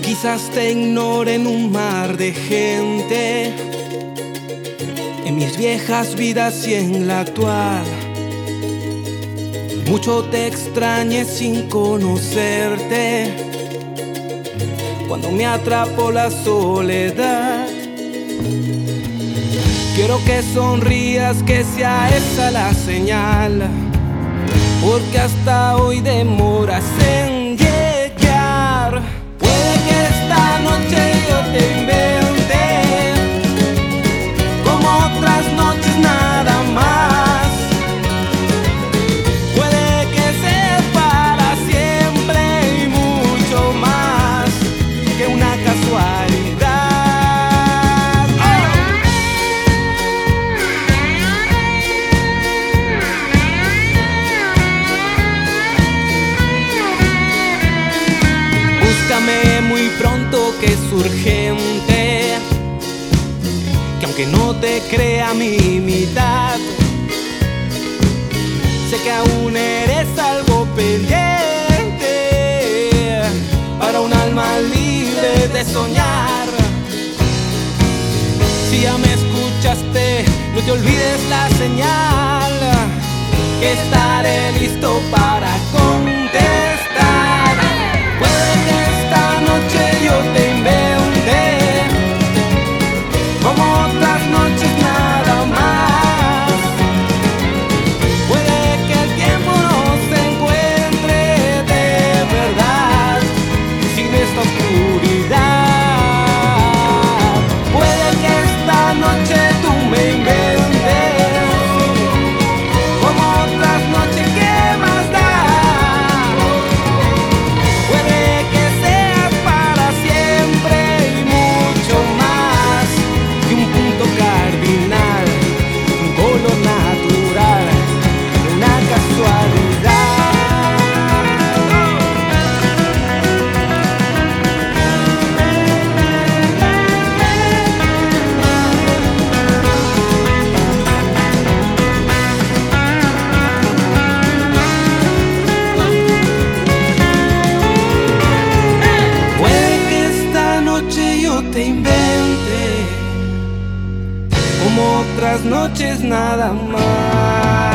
Quizás te ignore en un mar de gente, en mis viejas vidas y en la actual. Mucho te extrañé sin conocerte, cuando me atrapó la soledad. Quiero que sonrías, que sea esa la señal, porque hasta hoy demoras en llegar. Puede que esta noche yo te invente, como otras noches nada más. Puede que sea para siempre y mucho más que una casualidad. Búscame muy pronto, que es urgente, que aunque no te crea mi mitad, sé que aún eres algo pendiente para un alma libre de soñar. Si ya me escuchaste, no te olvides la señal, que estaré listo para contestar. Puede que esta noche yo te invente, como otras noches nada más. Puede que el tiempo nos encuentre de verdad sin esta oscuridad. Puede que esta noche tú me inventes, como otras noches, ¿qué más da? Te invente, como otras noches nada más.